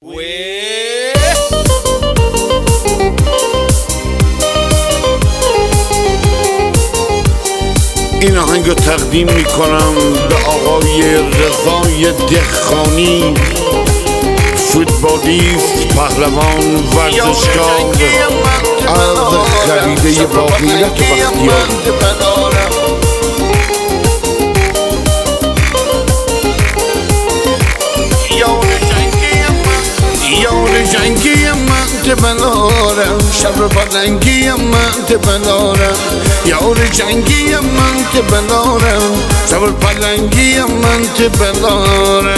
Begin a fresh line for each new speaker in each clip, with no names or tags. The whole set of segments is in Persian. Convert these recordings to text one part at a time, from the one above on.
این آهنگو تقدیم میکنم به آقای رضای دهخانی، فوتبالیست، پهلوان، ورزشکار از خریده باقیلت و بختیاری. یار جنگی من تبلارم، شب پلنگی من تبلارم. یار جنگی من تبلارم، شب پلنگی من تبلارم.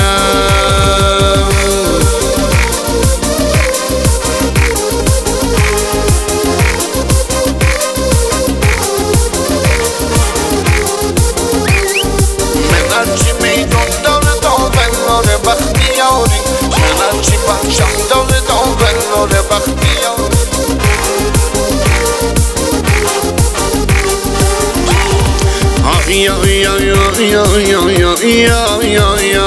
من هرچی میدون داره داور بختیاری، من هرچی پنشم داره داور بختیاری. یا یا یا یا یا یا یا یا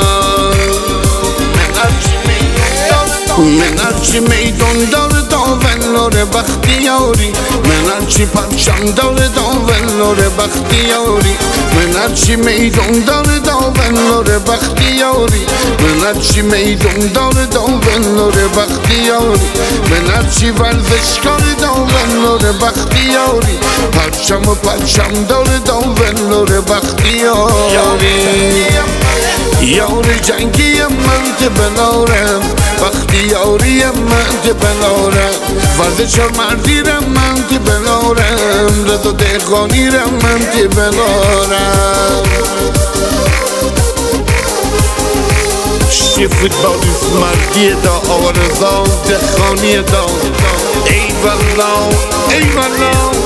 من هرچی میدون داره داور بختیاری، من هرچی پرچم داره داور بختیاری. من هرچی میدون داره داور بختیاری، من هرچی میدون داره داور بختیاری. من هرچی ورزشکار داور بختیاری، پرچم و پرچم داره داور بختیاری. یار جنگی من تبلارم، بختیاری من تبلارم. ورزش مردی رم من تبلارم، رضا دهخانی رم من تبلارم. شی فوتبالیست مردی دا، آقا رضا دهخانی دا. ای والله ای والله.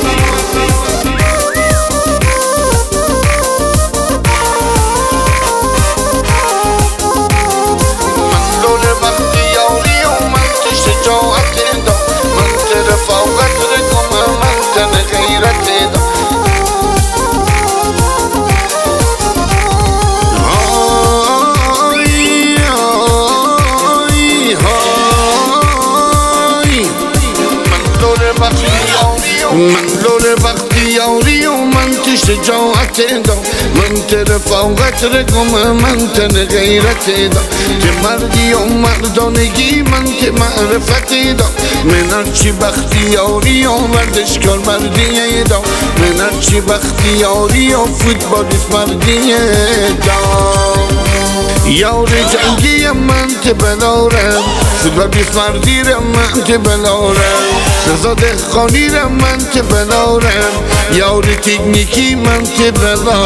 من لول بختیاری و من شجاعت دا، من رفاقت رقم، من غیرت دا. که مردی و مردانگی من که معرفت دا. من هرچی بختیاری و ورزشکار مردی دا، من هرچی بختیاری و فوتبالیست مردی دا. یار جنگی من تبلارم، فوتبالیست مردی رم من تبلارم. رضا دهخانی رم من تبلارم، یار تکنیکی من تبلارم.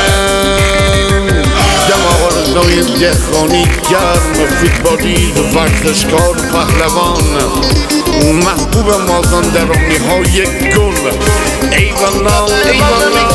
دم آقا رضای دهخانی گرم، فوتبالیست، ورزشکار، پهلوان، محبوب مازندرانی های گل. ای والله ای والله.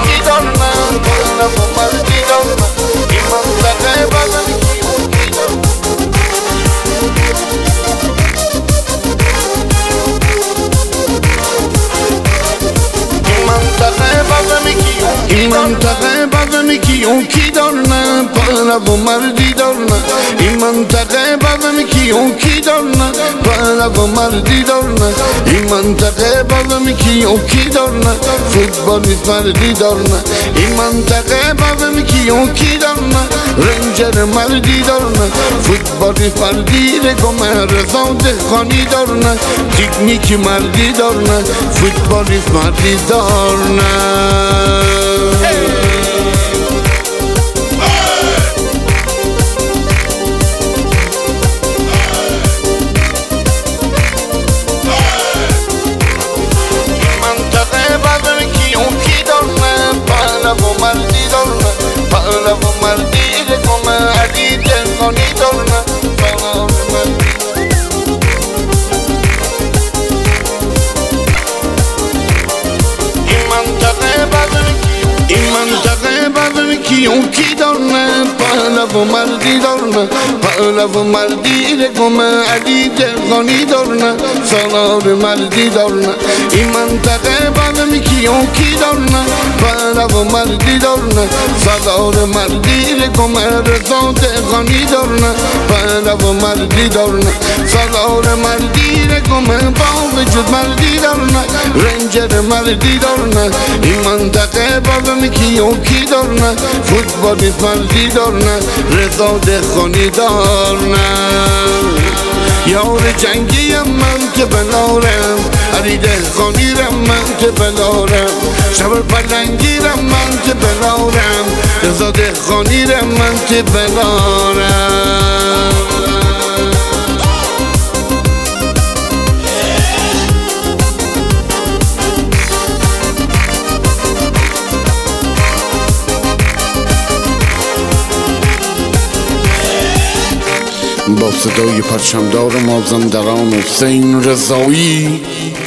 این منطقه بزمی کیون کی دارنه، پهلو مردی دارنه. این منطقه بزمی کیون کی دارنه، پهلو مردی دارنه. این منطقه بزمی کیون کی دارنه، فوتبالیست مردی دارنه. این منطقه بزمی کیون کی دارنه، رنجر مردی دارنه. فوتبالیست مردی رگم رضا دهخانی دارنه. تکنیک مردی دارنه، فوتبالیست مردی دارنه. پهلو مردی رقم علی دهخانی دارنه. این منطقه بزمی کیون کی دارنه، پهلو مردی دارنه. پهلو مردی مردی گم علی دلخانی دارن سالار مردی دارن این منطقه بلم کیون کی دارن پهلو مردی دارن سالار مردی گم رضا دلخانی دارن پهلو مردی دارن سالار مردی گم با وجود مردی دارن رنجر مردی دارن این منطقه بلم کیون کی دارن فوتبالیست مردی دارن رضا دلخانی دارن یار جنگیم من که بلارم علی دلخانیرم من که بلارم شب پلنگیرم من که بلارم رضا دلخانیرم من که بلارم با صدای پرچمدار مازندران حسین رضایی